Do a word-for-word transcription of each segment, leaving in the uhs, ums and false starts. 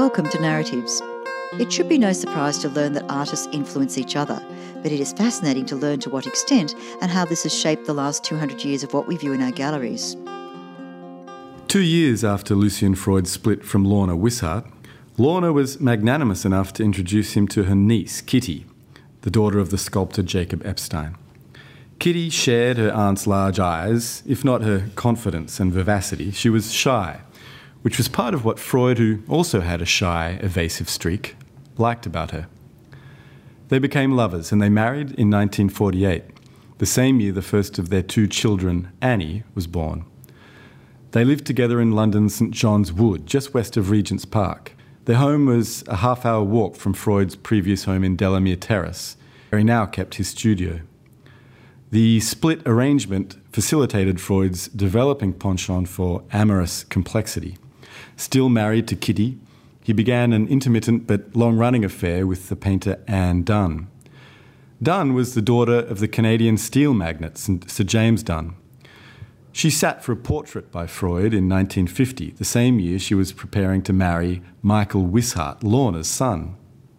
Welcome to Narratives. It should be no surprise to learn that artists influence each other, but it is fascinating to learn to what extent and how this has shaped the last two hundred years of what we view in our galleries. Two years after Lucian Freud split from Lorna Wishart, Lorna was magnanimous enough to introduce him to her niece, Kitty, the daughter of the sculptor Jacob Epstein. Kitty shared her aunt's large eyes, if not her confidence and vivacity. She was shy, which was part of what Freud, who also had a shy, evasive streak, liked about her. They became lovers and they married in nineteen forty-eight, the same year the first of their two children, Annie, was born. They lived together in London's St John's Wood, just west of Regent's Park. Their home was a half-hour walk from Freud's previous home in Delamere Terrace, where he now kept his studio. The split arrangement facilitated Freud's developing penchant for amorous complexity. Still married to Kitty, he began an intermittent but long-running affair with the painter Anne Dunn. Dunn was the daughter of the Canadian steel magnate Sir James Dunn. She sat for a portrait by Freud in nineteen fifty, the same year she was preparing to marry Michael Wishart, Lorna's son.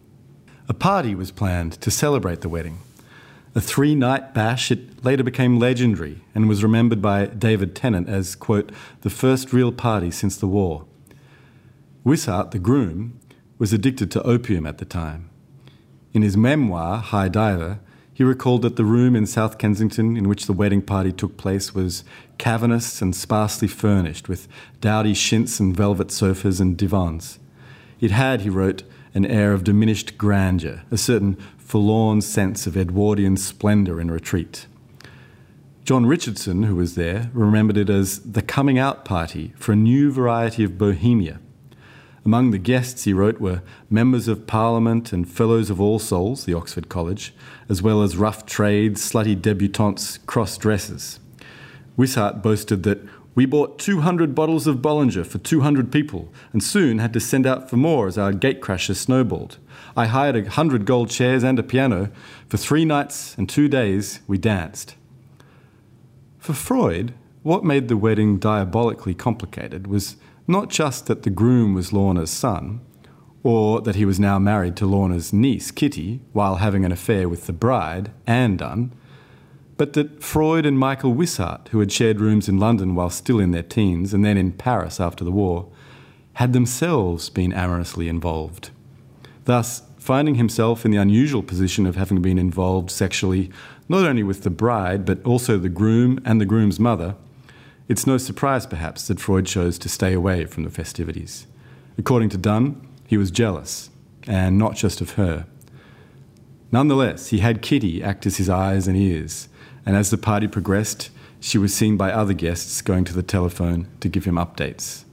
A party was planned to celebrate the wedding. A three-night bash, it later became legendary and was remembered by David Tennant as, quote, the first real party since the war. Wishart, the groom, was addicted to opium at the time. In his memoir, High Diver, he recalled that the room in South Kensington in which the wedding party took place was cavernous and sparsely furnished with dowdy chintz and velvet sofas and divans. It had, he wrote, an air of diminished grandeur, a certain forlorn sense of Edwardian splendour in retreat. John Richardson, who was there, remembered it as the coming out party for a new variety of bohemia. Among the guests, he wrote, were members of Parliament and Fellows of All Souls, the Oxford College, as well as rough trades, slutty debutantes, cross-dressers. Wishart boasted that we bought two hundred bottles of Bollinger for two hundred people and soon had to send out for more as our gatecrasher snowballed. I hired a hundred gold chairs and a piano. For three nights and two days, we danced. For Freud, what made the wedding diabolically complicated was not just that the groom was Lorna's son, or that he was now married to Lorna's niece, Kitty, while having an affair with the bride, Anne Dunn, but that Freud and Michael Wishart, who had shared rooms in London while still in their teens and then in Paris after the war, had themselves been amorously involved. Thus, finding himself in the unusual position of having been involved sexually not only with the bride but also the groom and the groom's mother, it's no surprise, perhaps, that Freud chose to stay away from the festivities. According to Dunn, he was jealous, and not just of her. Nonetheless, he had Kitty act as his eyes and ears, and as the party progressed, she was seen by other guests going to the telephone to give him updates.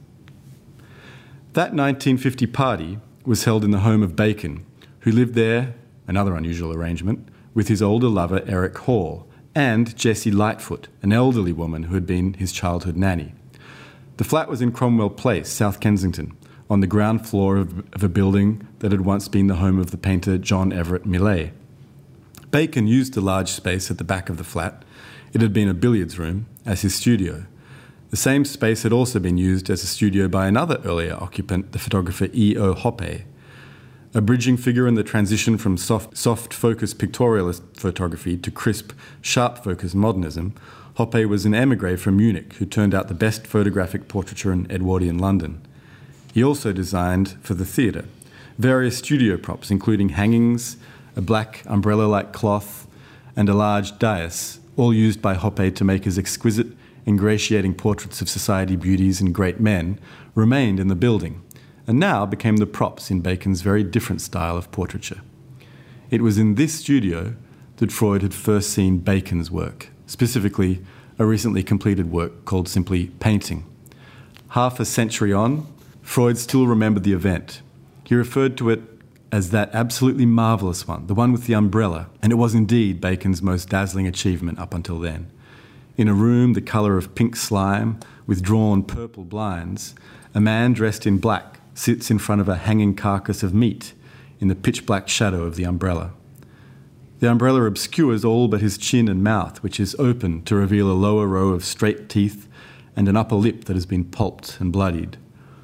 That nineteen fifty party was held in the home of Bacon, who lived there, another unusual arrangement, with his older lover Eric Hall, and Jessie Lightfoot, an elderly woman who had been his childhood nanny. The flat was in Cromwell Place, South Kensington, on the ground floor of, of a building that had once been the home of the painter John Everett Millais. Bacon used the large space at the back of the flat. It had been a billiards room as his studio. The same space had also been used as a studio by another earlier occupant, the photographer E O Hoppe. A bridging figure in the transition from soft, soft focus pictorialist photography to crisp, sharp focus modernism, Hoppe was an émigré from Munich who turned out the best photographic portraiture in Edwardian London. He also designed, for the theatre, various studio props, including hangings, a black umbrella-like cloth, and a large dais, all used by Hoppe to make his exquisite, ingratiating portraits of society beauties and great men, remained in the building, and now became the props in Bacon's very different style of portraiture. It was in this studio that Freud had first seen Bacon's work, specifically a recently completed work called simply Painting. Half a century on, Freud still remembered the event. He referred to it as that absolutely marvellous one, the one with the umbrella, and it was indeed Bacon's most dazzling achievement up until then. In a room the colour of pink slime, with drawn purple blinds, a man dressed in black sits in front of a hanging carcass of meat in the pitch-black shadow of the umbrella. The umbrella obscures all but his chin and mouth, which is open to reveal a lower row of straight teeth and an upper lip that has been pulped and bloodied.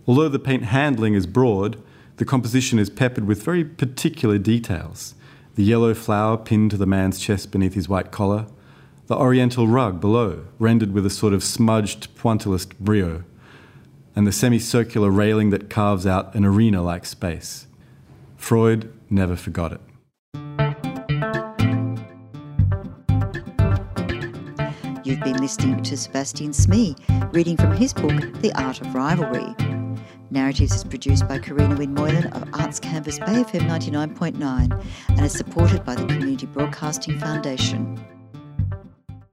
Although the paint handling is broad, the composition is peppered with very particular details. The yellow flower pinned to the man's chest beneath his white collar, the oriental rug below, rendered with a sort of smudged pointillist brio, and the semicircular railing that carves out an arena-like space. Freud never forgot it. You've been listening to Sebastian Smee, reading from his book, The Art of Rivalry. Narratives is produced by Karina Wynne Moylan of Arts Canvas Bay F M ninety-nine point nine and is supported by the Community Broadcasting Foundation.